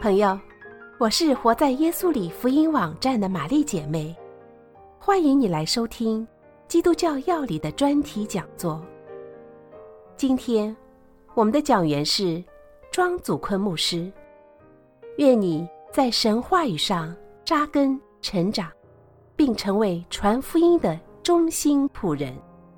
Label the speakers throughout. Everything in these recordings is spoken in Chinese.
Speaker 1: 朋友，我是活在耶稣里福音网站的玛丽姐妹，欢迎你来收听基督教要理的专题讲座。今天我们的讲员是庄祖坤牧师，愿你在神话语上扎根成长，并成为传福音的忠心仆人。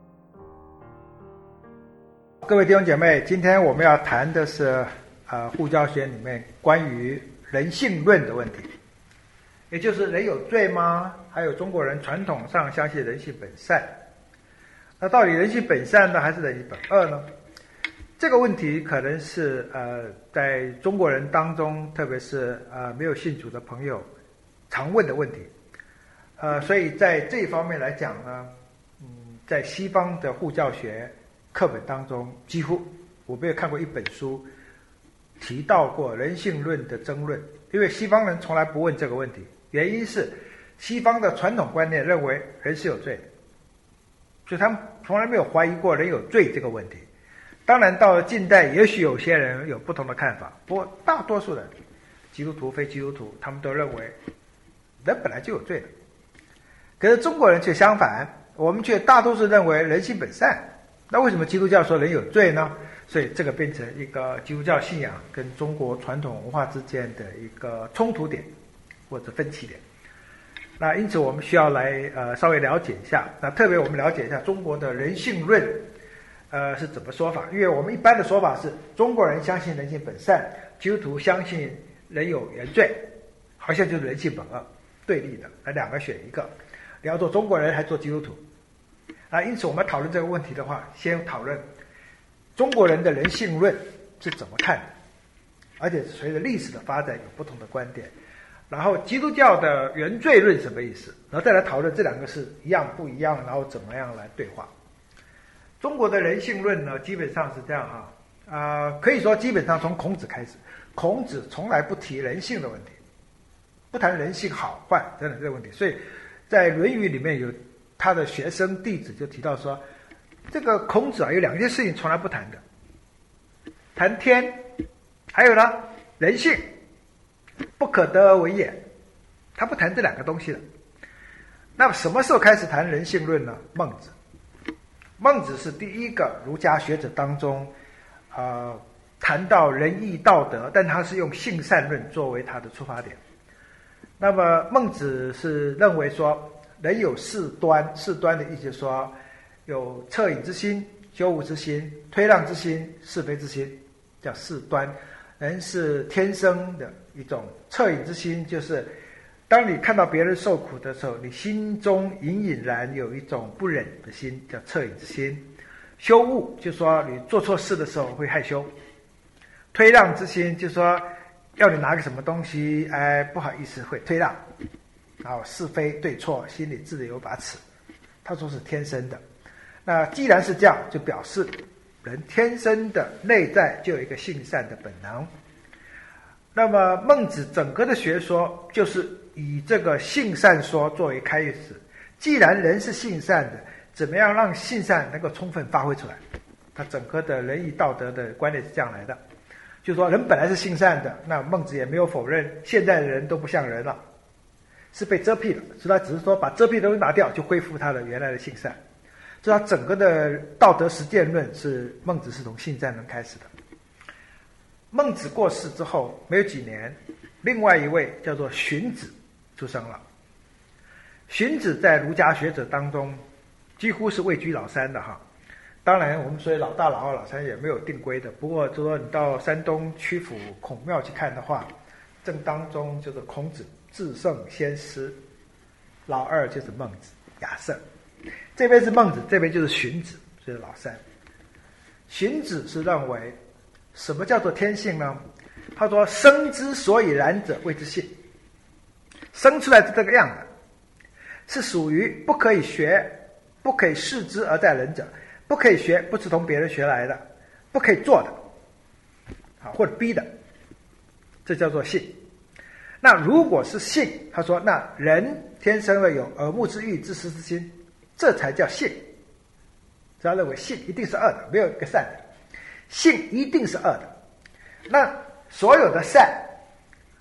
Speaker 2: 各位弟兄姐妹，今天我们要谈的是护教学里面关于人性论的问题，也就是人有罪吗？还有中国人传统上相信人性本善，那到底人性本善呢，还是人性本恶呢？这个问题可能是在中国人当中，特别是没有信主的朋友常问的问题。所以在这一方面来讲呢，在西方的护教学课本当中，几乎我没有看过一本书提到过人性论的争论，因为西方人从来不问这个问题，原因是西方的传统观念认为人是有罪的，所以他们从来没有怀疑过人有罪这个问题。当然到了近代，也许有些人有不同的看法，不过大多数人，基督徒非基督徒，他们都认为人本来就有罪的。可是中国人却相反，我们却大多数认为人性本善。那为什么基督教说人有罪呢？所以这个变成一个基督教信仰跟中国传统文化之间的一个冲突点或者分歧点。那因此我们需要来稍微了解一下，那特别我们了解一下中国的人性论是怎么说法。因为我们一般的说法是中国人相信人性本善，基督徒相信人有原罪，好像就是人性本恶，对立的，那两个选一个，你要做中国人还做基督徒。因此我们讨论这个问题的话，先讨论中国人的人性论是怎么看的，而且随着历史的发展有不同的观点。然后基督教的原罪论什么意思，然后再来讨论这两个是一样不一样，然后怎么样来对话。中国的人性论呢，基本上是这样可以说基本上从孔子开始，孔子从来不提人性的问题，不谈人性好坏等等这个问题。所以在《论语》里面有他的学生弟子就提到说，这个孔子有两件事情从来不谈的，谈天，还有呢人性，不可得而为也，他不谈这两个东西的。那么什么时候开始谈人性论呢？孟子。孟子是第一个儒家学者当中谈到仁义道德，但他是用性善论作为他的出发点。那么孟子是认为说人有四端，四端的意思就是说有恻隐之心、羞恶之心、推让之心、是非之心，叫四端。人是天生的一种恻隐之心，就是当你看到别人受苦的时候，你心中隐隐然有一种不忍的心，叫恻隐之心。羞恶就是说你做错事的时候会害羞。推让之心就是说要你拿个什么东西，不好意思会退让。然后是非对错心里自己有把尺，他说是天生的。那既然是这样，就表示人天生的内在就有一个性善的本能。那么孟子整个的学说就是以这个性善说作为开始。既然人是性善的，怎么样让性善能够充分发挥出来？他整个的仁义道德的观念是这样来的，就是说人本来是性善的，那孟子也没有否认现在的人都不像人了，是被遮蔽了，所以他只是说把遮蔽的东西拿掉，就恢复他的原来的性善。所以他整个的道德实践论是孟子是从性善论开始的。孟子过世之后没有几年，另外一位叫做荀子出生了。荀子在儒家学者当中几乎是位居老三的当然我们所以老大老二老三也没有定规的，不过就说你到山东曲阜孔庙去看的话，正当中就是孔子至圣先师，老二就是孟子亚圣，这边是孟子，这边就是荀子，所以老三。荀子是认为什么叫做天性呢？他说生之所以然者谓之性，生出来是这个样的，是属于不可以学、不可以视之而在人者，不可以学，不是从别人学来的，不可以做的或者逼的，这叫做性。那如果是性，他说那人天生的有耳目之欲、知识之心，这才叫性。他认为性一定是恶的，没有一个善的，性一定是恶的。那所有的善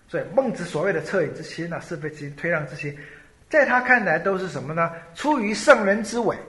Speaker 2: 所以孟子所谓的恻隐之心是非之心、推让之心，在他看来都是什么呢？出于圣人之伪。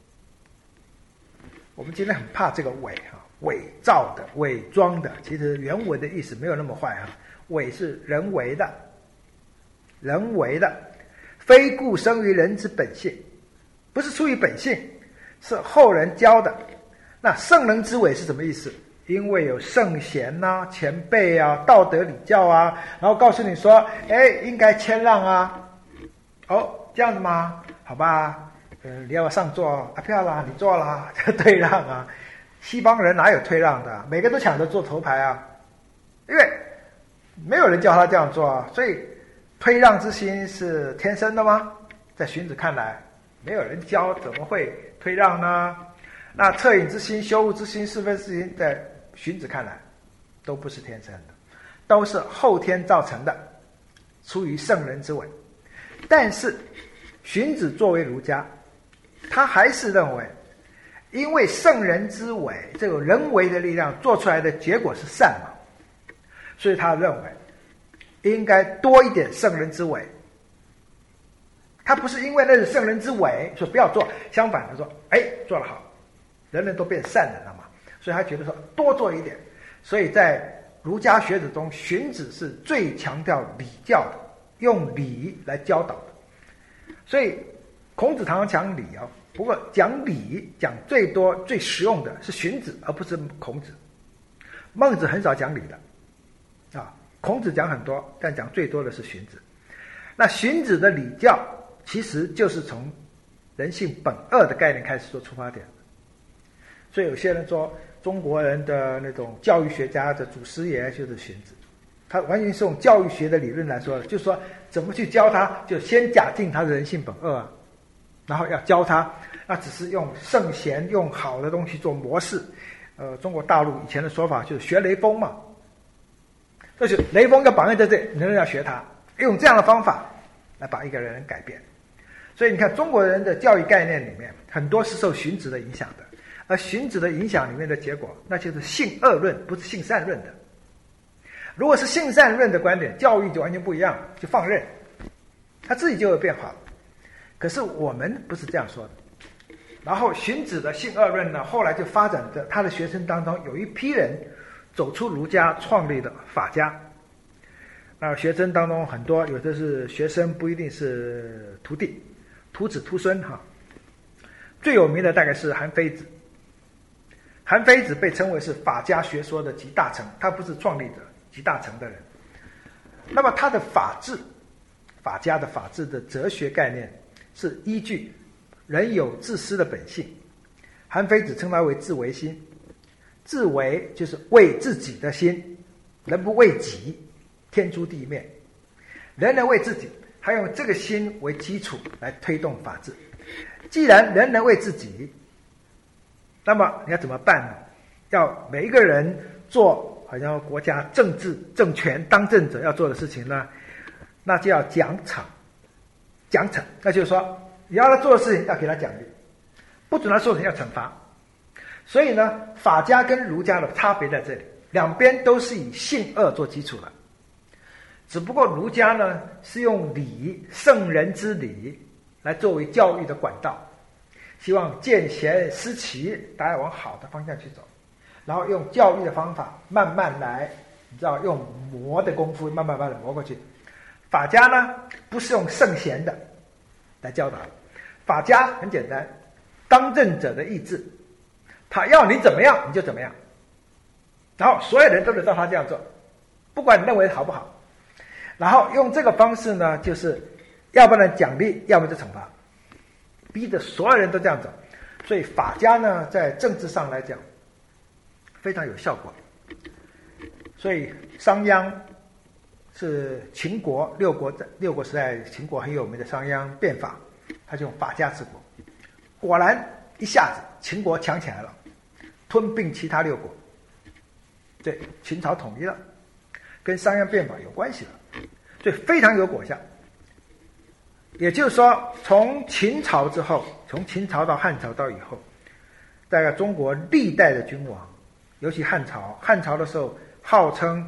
Speaker 2: 我们今天很怕这个伪伪造的、伪装的，其实原文的意思没有那么坏伪是人为的，人为的，非故生于人之本性，不是出于本性，是后人教的。那圣人之伪是什么意思？因为有圣贤前辈道德礼教然后告诉你说，应该谦让这样子吗？好吧，你要上座漂亮，你坐啦，退让西方人哪有退让的？每个都抢着坐头牌因为没有人叫他这样做所以推让之心是天生的吗？在荀子看来，没有人教，怎么会推让呢？那恻隐之心、羞恶之心、是非之心，在荀子看来都不是天生的，都是后天造成的，出于圣人之伪。但是荀子作为儒家，他还是认为，因为圣人之伪这个人为的力量做出来的结果是善嘛，所以他认为应该多一点圣人之伪。他不是因为那是圣人之伪说不要做，相反的说做得好，人人都变善人了嘛，所以他觉得说多做一点。所以在儒家学者中，荀子是最强调礼教的，用礼来教导的。所以孔子常常讲礼不过讲礼讲最多最实用的是荀子，而不是孔子。孟子很少讲礼的孔子讲很多，但讲最多的是荀子。那荀子的礼教其实就是从人性本恶的概念开始做出发点。所以有些人说中国人的那种教育学家的祖师爷就是荀子，他完全是用教育学的理论来说的，就是说怎么去教他，就先假定他的人性本恶然后要教他，那只是用圣贤用好的东西做模式。中国大陆以前的说法就是学雷锋嘛，就是雷锋要榜样在这里，人人要学他，用这样的方法来把一个人改变。所以你看中国人的教育概念里面很多是受荀子的影响的，而荀子的影响里面的结果，那就是性恶论，不是性善论的。如果是性善论的观点，教育就完全不一样，就放任，他自己就会变好。可是我们不是这样说的。然后荀子的性恶论呢，后来就发展的他的学生当中有一批人走出儒家，创立的法家。那学生当中很多有的是学生，不一定是徒弟，徒子徒孙最有名的大概是韩非子。韩非子被称为是法家学说的集大成，他不是创立者，集大成的人。那么他的法治，法家的法治的哲学概念是依据人有自私的本性，韩非子称它为自为心。自为就是为自己的心，人不为己，天诛地灭。人人为自己，还用这个心为基础来推动法治。既然人人为自己，那么你要怎么办呢？要每一个人做好像国家政治政权当政者要做的事情呢，那就要奖惩。那就是说你要他做的事情要给他奖励，不准他做的事情要惩罚。所以呢，法家跟儒家的差别在这里，两边都是以性恶做基础的，只不过儒家呢是用礼，圣人之礼来作为教育的管道，希望见贤思齐，大家往好的方向去走，然后用教育的方法慢慢来，你知道用磨的功夫慢慢的磨过去。法家呢不是用圣贤的来教导，法家很简单，当政者的意志，他要你怎么样你就怎么样，然后所有人都得照他这样做，不管你认为好不好。然后用这个方式呢，就是要不然奖励，要么就惩罚，逼着所有人都这样走。所以法家呢在政治上来讲非常有效果。所以商鞅是秦国六国时代，秦国很有名的商鞅变法，他就用法家治国，果然一下子秦国强起来了，吞并其他6国，对，秦朝统一了，跟商鞅变法有关系了，所以非常有果效。也就是说，从秦朝之后，从秦朝到汉朝到以后，大概中国历代的君王，尤其汉朝的时候号称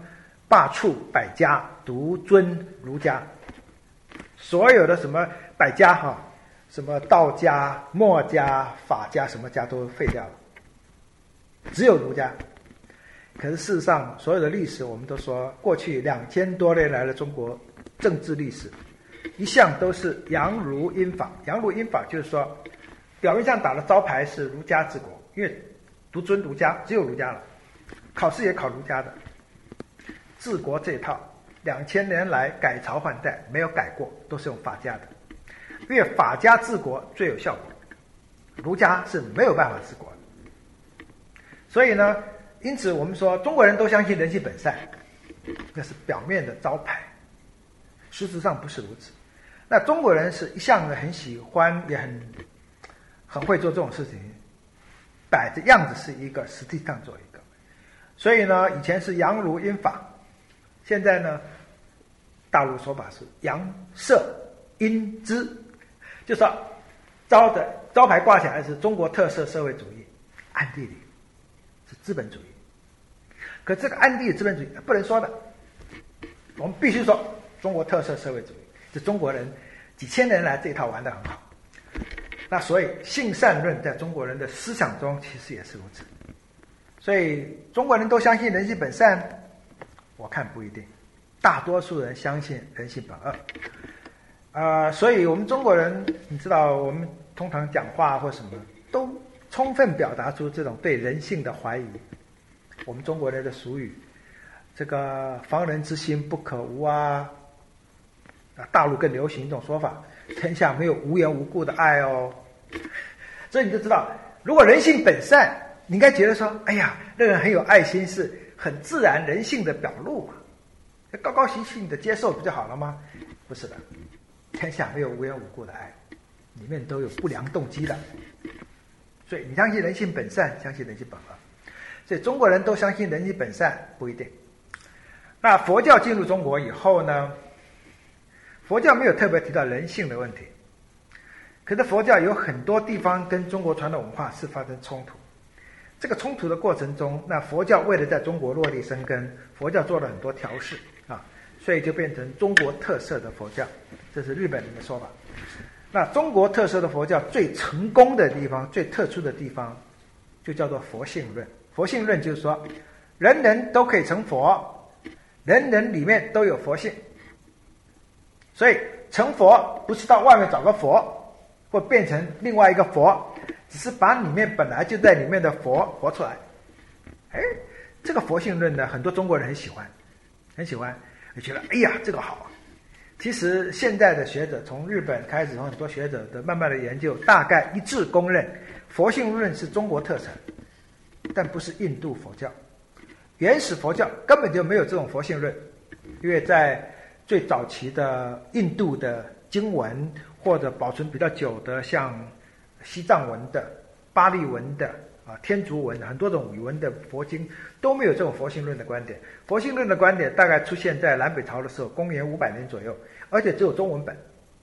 Speaker 2: 罢黜百家，独尊儒家。所有的什么百家什么道家、墨家、法家，什么家都废掉了，只有儒家。可是事实上，所有的历史我们都说，过去2000多年来的中国政治历史，一向都是阳儒阴法。阳儒阴法就是说，表面上打的招牌是儒家治国，因为独尊儒家，只有儒家了，考试也考儒家的。治国这一套2000年来改朝换代没有改过，都是用法家的，因为法家治国最有效果，儒家是没有办法治国的。所以呢，因此我们说中国人都相信人性本善，那是表面的招牌，实质上不是如此。那中国人是一向很喜欢，也很会做这种事情，摆着样子是一个，实际上做一个。所以呢，以前是阳儒阴法，现在呢，大陆说法是阳社阴资，就是说招牌挂起来是中国特色社会主义，暗地里是资本主义。可这个暗地资本主义不能说的，我们必须说中国特色社会主义，这中国人几千年来这一套玩得很好。那所以性善论在中国人的思想中其实也是如此。所以中国人都相信人性本善，我看不一定，大多数人相信人性本恶。所以我们中国人，你知道，我们通常讲话或什么，都充分表达出这种对人性的怀疑。我们中国人的俗语，这个防人之心不可无啊。大陆更流行一种说法，天下没有无缘无故的爱哦。所以你就知道，如果人性本善，你应该觉得说，哎呀，那个人很有爱心，是很自然人性的表露嘛，高高兴兴的接受不就好了吗？不是的，天下没有无缘无故的爱，里面都有不良动机的。所以你相信人性本善，相信人性本恶。所以中国人都相信人性本善不一定。那佛教进入中国以后呢，佛教没有特别提到人性的问题，可是佛教有很多地方跟中国传统文化是发生冲突。这个冲突的过程中，那佛教为了在中国落地生根，佛教做了很多调试所以就变成中国特色的佛教，这是日本人的说法。那中国特色的佛教最成功的地方，最特殊的地方，就叫做佛性论。佛性论就是说，人人都可以成佛，人人里面都有佛性。所以成佛不是到外面找个佛，或变成另外一个佛，只是把里面本来就在里面的佛活出来。这个佛性论呢，很多中国人很喜欢，很喜欢，就觉得哎呀这个好啊。其实现在的学者，从日本开始，从很多学者的慢慢的研究，大概一致公认，佛性论是中国特产，但不是印度佛教。原始佛教根本就没有这种佛性论，因为在最早期的印度的经文，或者保存比较久的像西藏文的、巴利文的天竺文，很多种语文的佛经都没有这种佛性论的观点。佛性论的观点大概出现在南北朝的时候，公元500年左右，而且只有中文本，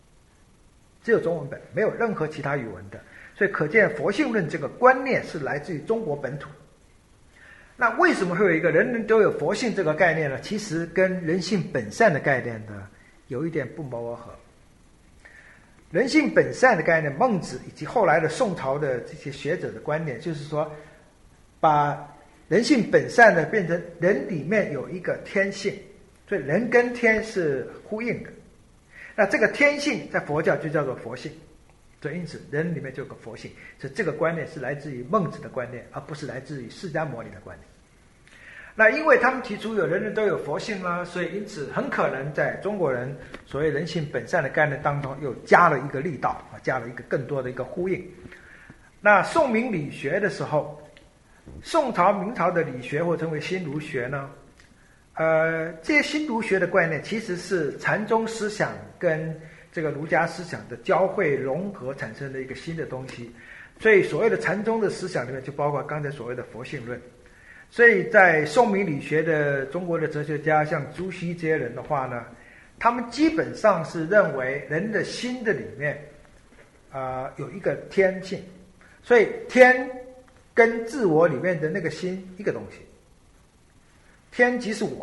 Speaker 2: 没有任何其他语文的。所以可见佛性论这个观念是来自于中国本土。那为什么会有一个人人都有佛性这个概念呢？其实跟人性本善的概念呢有一点不谋而合。人性本善的概念，孟子以及后来的宋朝的这些学者的观点，就是说把人性本善的变成人里面有一个天性，所以人跟天是呼应的。那这个天性在佛教就叫做佛性，所以因此人里面就有个佛性。所以这个观念是来自于孟子的观念，而不是来自于释迦牟尼的观念。那因为他们提出有人人都有佛性啦，所以因此很可能在中国人所谓人性本善的概念当中又加了一个力道，加了一个更多的一个呼应。那宋明理学的时候，宋朝明朝的理学或称为新儒学呢，这些新儒学的观念其实是禅宗思想跟这个儒家思想的交汇融合产生的一个新的东西。所以所谓的禅宗的思想里面就包括刚才所谓的佛性论。所以在宋明理学的中国的哲学家像朱熹这些人的话呢，他们基本上是认为人的心的里面有一个天性，所以天跟自我里面的那个心一个东西，天即是我，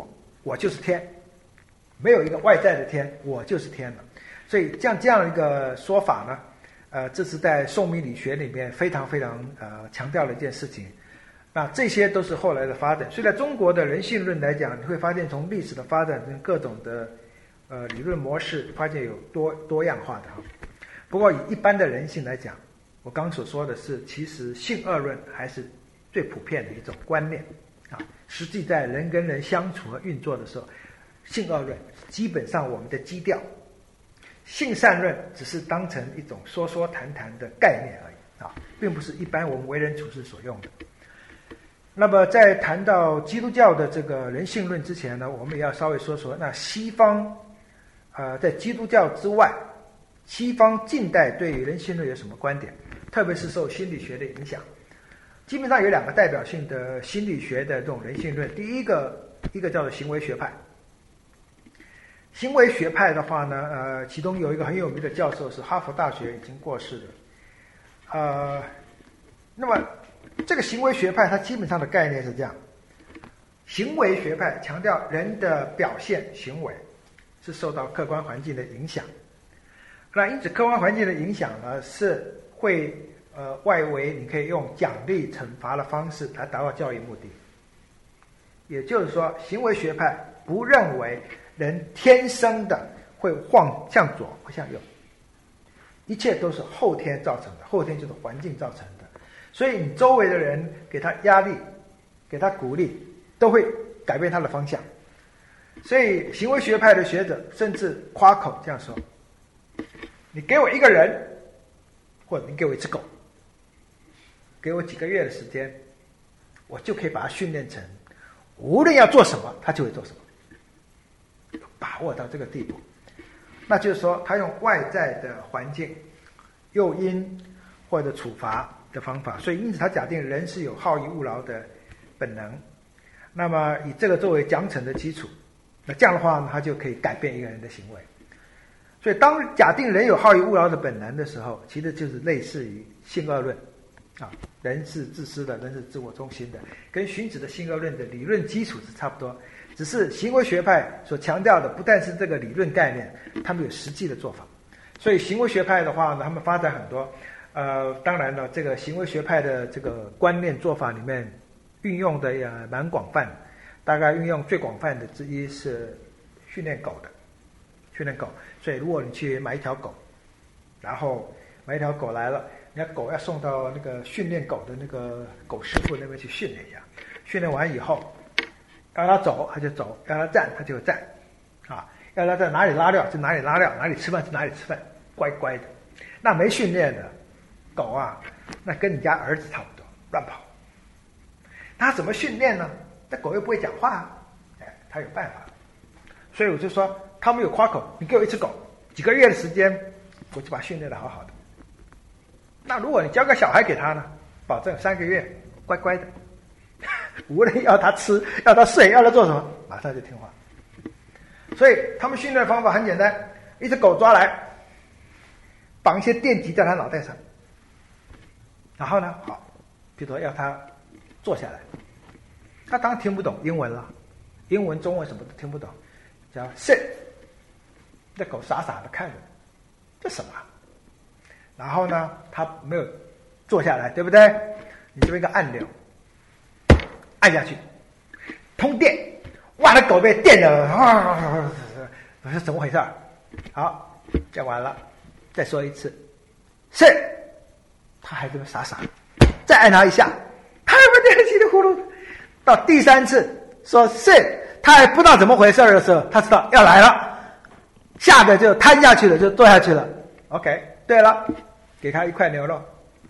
Speaker 2: 我就是天，没有一个外在的天，我就是天了。所以这样一个说法呢，这是在宋明理学里面非常非常强调的一件事情。那这些都是后来的发展。所以在中国的人性论来讲，你会发现从历史的发展跟各种的理论模式，发现有多样化的哈。不过以一般的人性来讲，我刚所说的是，其实性恶论还是最普遍的一种观念啊。实际在人跟人相处和运作的时候，性恶论基本上我们的基调，性善论只是当成一种说说谈谈的概念而已啊，并不是一般我们为人处事所用的。那么在谈到基督教的这个人性论之前呢，我们也要稍微说说那西方在基督教之外，西方近代对于人性论有什么观点，特别是受心理学的影响。基本上有两个代表性的心理学的这种人性论，第一个叫做行为学派。行为学派的话呢，其中有一个很有名的教授是哈佛大学已经过世的，那么这个行为学派它基本上的概念是这样：行为学派强调人的表现行为是受到客观环境的影响，那因此客观环境的影响呢是会外围你可以用奖励惩罚的方式来达到教育目的。也就是说，行为学派不认为人天生的会向左或向右，一切都是后天造成的，后天就是环境造成的。所以你周围的人给他压力，给他鼓励，都会改变他的方向。所以行为学派的学者甚至夸口这样说：你给我一个人，或者你给我一只狗，给我几个月的时间，我就可以把它训练成无论要做什么他就会做什么，把握到这个地步。那就是说他用外在的环境诱因或者处罚的方法，所以因此他假定人是有好逸恶劳的本能，那么以这个作为奖惩的基础，那这样的话呢，他就可以改变一个人的行为。所以当假定人有好逸恶劳的本能的时候，其实就是类似于性恶论啊，人是自私的，人是自我中心的，跟荀子的性恶论的理论基础是差不多，只是行为学派所强调的不但是这个理论概念，他们有实际的做法。所以行为学派的话呢，他们发展很多，当然了，这个行为学派的这个观念做法里面运用的也蛮广泛的，大概运用最广泛的之一是训练狗的，训练狗。所以如果你去买一条狗，然后买一条狗来了，人家狗要送到那个训练狗的那个狗师傅那边去训练一下，训练完以后要它走它就走，要它站它就站啊，要它在哪里拉尿就哪里拉尿，哪里吃饭就哪里吃饭，乖乖的。那没训练的狗啊，那跟你家儿子差不多，乱跑。他怎么训练呢？那狗又不会讲话，他有办法。所以我就说他们有夸口，你给我一只狗，几个月的时间我就把它训练得好好的。那如果你教个小孩给他呢，保证3个月乖乖的，无论要他吃要他睡要他做什么，马上就听话。所以他们训练的方法很简单，一只狗抓来，绑一些电极在他脑袋上，然后呢，好，比如说要他坐下来，他当然听不懂英文了，英文中文什么都听不懂，叫 sit， 那狗傻傻的看着，这什么？然后呢，他没有坐下来，对不对？你这边一个按钮，按下去，通电，哇，那狗被电了，我说怎么回事？好，讲完了，再说一次，是，他还这么傻傻，再按他一下，他还不电得稀里糊涂。到第3次说是，他还不知道怎么回事的时候，他知道要来了，下个就瘫下去了，就坐下去了。OK， 对了，给他一块牛肉，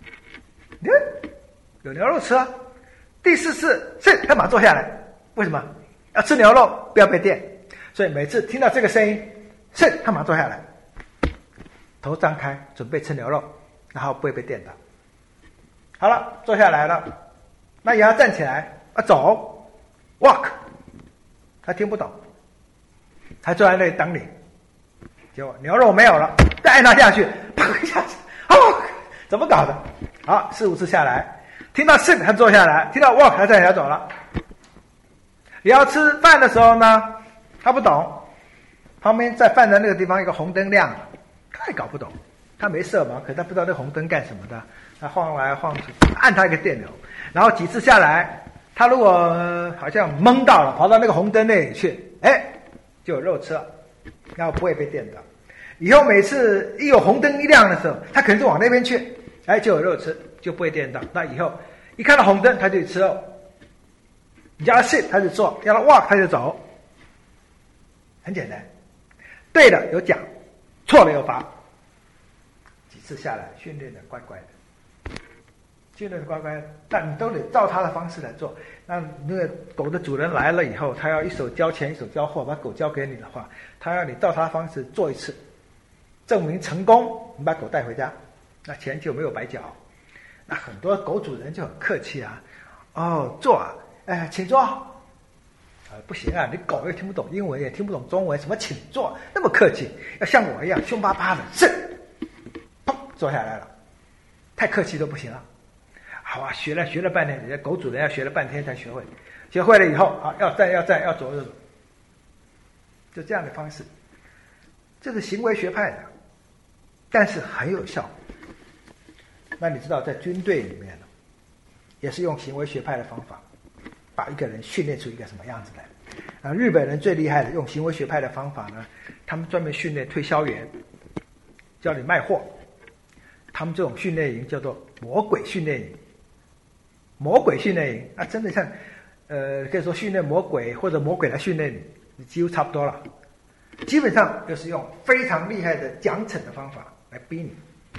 Speaker 2: 有牛肉吃啊。第4次是，他马上坐下来，为什么？要吃牛肉，不要被电。所以每次听到这个声音，是，他马上坐下来，头张开，准备吃牛肉，然后不会被电到。好了，坐下来了，那也要站起来走 ，walk， 他听不懂，他坐在那里等你。结果牛肉没有了，再按他下去，砰一下子，怎么搞的？好，4、5次下来，听到 sit 他坐下来，听到 walk 他站起来走了。你要吃饭的时候呢， 他不懂，旁边在犯的那个地方一个红灯亮了，他也搞不懂，他没色盲，可是他不知道那红灯干什么的，他晃来晃去，按他一个电钮，然后几次下来，他如果好像蒙到了，跑到那个红灯那里去，就有肉吃了，然后不会被电到。以后每次一有红灯一亮的时候，他可能就往那边去，就有肉吃，就不会电到。那以后一看到红灯，他就去吃肉。你叫他 sit 他就坐，叫他 walk 他就走，很简单。对了有奖，错了有罚。几次下来，训练的乖乖的，训练的乖乖的，但你都得照他的方式来做。那那个狗的主人来了以后，他要一手交钱一手交货，把狗交给你的话，他要你照他的方式做一次，证明成功，你把狗带回家，那钱就没有白缴。那很多狗主人就很客气啊，坐啊，请坐。不行啊，你狗又听不懂英文，也听不懂中文，什么请坐，那么客气，要像我一样凶巴巴的，是，砰，坐下来了，太客气都不行了。好啊，学了半天，人家狗主人要学了半天才学会，学会了以后，要站，要走，就这样的方式，这是行为学派的，但是很有效。那你知道，在军队里面呢，也是用行为学派的方法，把一个人训练出一个什么样子来。日本人最厉害的，用行为学派的方法呢，他们专门训练推销员，教你卖货。他们这种训练营叫做魔鬼训练营。魔鬼训练营真的像可以说训练魔鬼或者魔鬼来训练你几乎差不多了。基本上就是用非常厉害的奖惩的方法来逼你。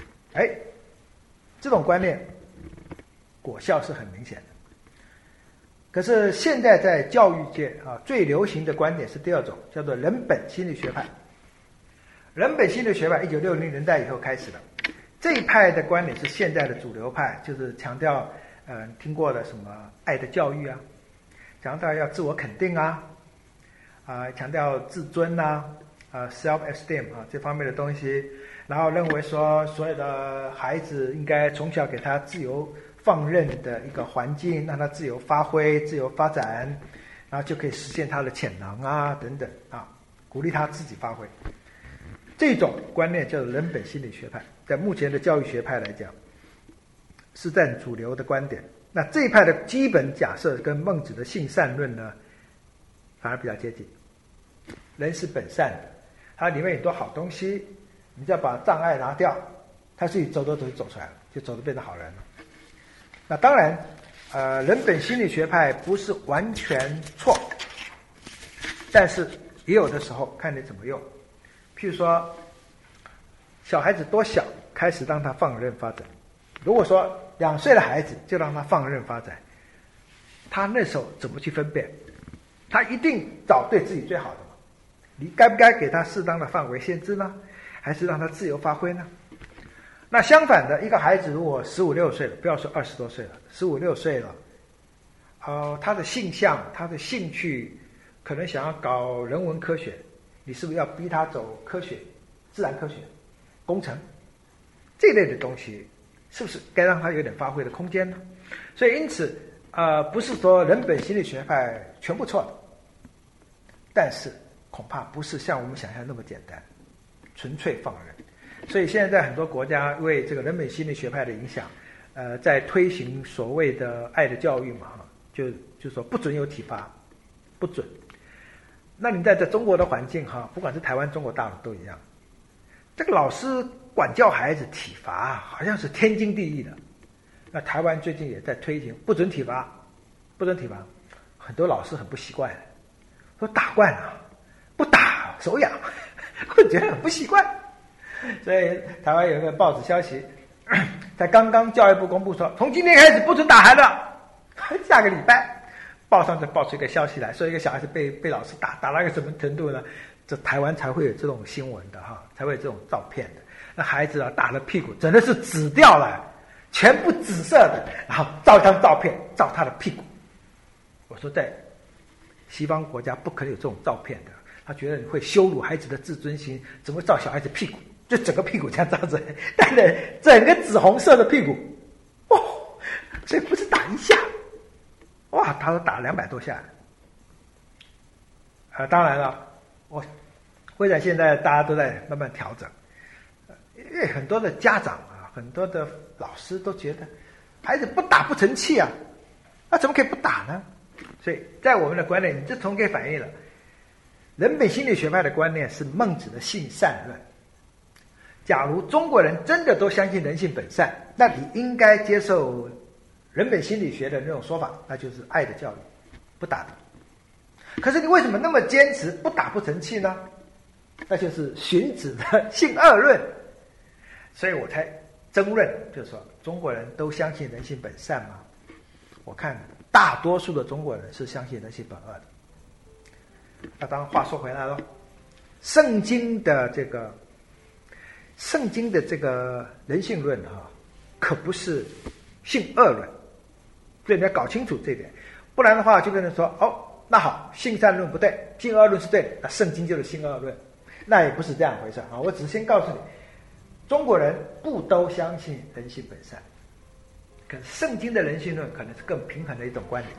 Speaker 2: 这种观念果效是很明显的。可是现在在教育界最流行的观点是第二种，叫做人本心理学派。人本心理学派1960年代以后开始的，这一派的观点是现在的主流派，就是强调听过的什么爱的教育啊，强调要自我肯定啊，强调自尊啊，self-esteem 这方面的东西，然后认为说所有的孩子应该从小给他自由放任的一个环境，让他自由发挥、自由发展，然后就可以实现他的潜能等等鼓励他自己发挥。这种观念叫做人本心理学派，在目前的教育学派来讲是占主流的观点。那这一派的基本假设跟孟子的性善论呢反而比较接近。人是本善的，它里面有很多好东西，你只要把障碍拿掉，他自己走就走出来了，就走得变成好人了。那当然人本心理学派不是完全错，但是也有的时候看你怎么用。譬如说小孩子多小开始让他放任发展，如果说2岁的孩子就让他放任发展，他那时候怎么去分辨？他一定找对自己最好的嘛？你该不该给他适当的范围限制呢？还是让他自由发挥呢？那相反的，一个孩子如果15、16岁了，不要说20多岁了，15、16岁了，他的性向、他的兴趣可能想要搞人文科学，你是不是要逼他走科学、自然科学、工程这类的东西？是不是该让他有点发挥的空间呢？所以因此不是说人本心理学派全部错了，但是恐怕不是像我们想象那么简单纯粹放任。所以现在很多国家为这个人本心理学派的影响在推行所谓的爱的教育嘛，就说不准有体罚，不准。那你在中国的环境不管是台湾、中国大陆都一样，这个老师管教孩子体罚好像是天经地义的。那台湾最近也在推行不准体罚，不准体罚，很多老师很不习惯，说打惯了，不打手痒，会觉得很不习惯。所以台湾有一个报纸消息，在刚刚教育部公布说，从今天开始不准打孩子，下个礼拜报上就报出一个消息来，说一个小孩子被老师打到一个什么程度呢？这台湾才会有这种新闻的才会有这种照片的。那孩子打了屁股真的是紫掉了，全部紫色的，然后照张照片照他的屁股。我说在西方国家不可能有这种照片的，他觉得你会羞辱孩子的自尊心，怎么照小孩子屁股？就整个屁股这样照着，但是整个紫红色的屁股，所以不是打一下，他说打200多下。当然了， 或者现在大家都在慢慢调整，因为很多的家长啊，很多的老师都觉得孩子不打不成器啊，那怎么可以不打呢？所以在我们的观念，你这从可以反映了人本心理学派的观念是孟子的性善论。假如中国人真的都相信人性本善，那你应该接受人本心理学的那种说法，那就是爱的教育，不打的。可是你为什么那么坚持不打不成器呢？那就是荀子的性恶论。所以我才争论，就是说中国人都相信人性本善吗？我看大多数的中国人是相信人性本恶的。那当然话说回来了，圣经的这个人性论可不是性恶论，所以你要搞清楚这点，不然的话就变成说那好，性善论不对，性恶论是对的，那圣经就是性恶论，那也不是这样回事啊。我只是先告诉你，中国人不都相信人性本善，可是圣经的人性论可能是更平衡的一种观点。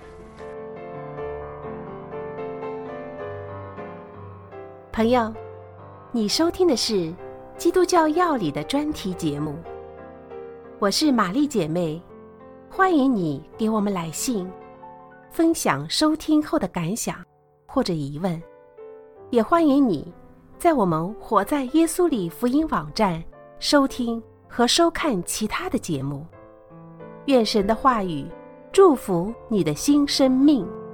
Speaker 1: 朋友，你收听的是基督教要理的专题节目，我是玛丽姐妹，欢迎你给我们来信，分享收听后的感想或者疑问，也欢迎你在我们活在耶稣里福音网站收听和收看其他的节目。愿神的话语祝福你的新生命。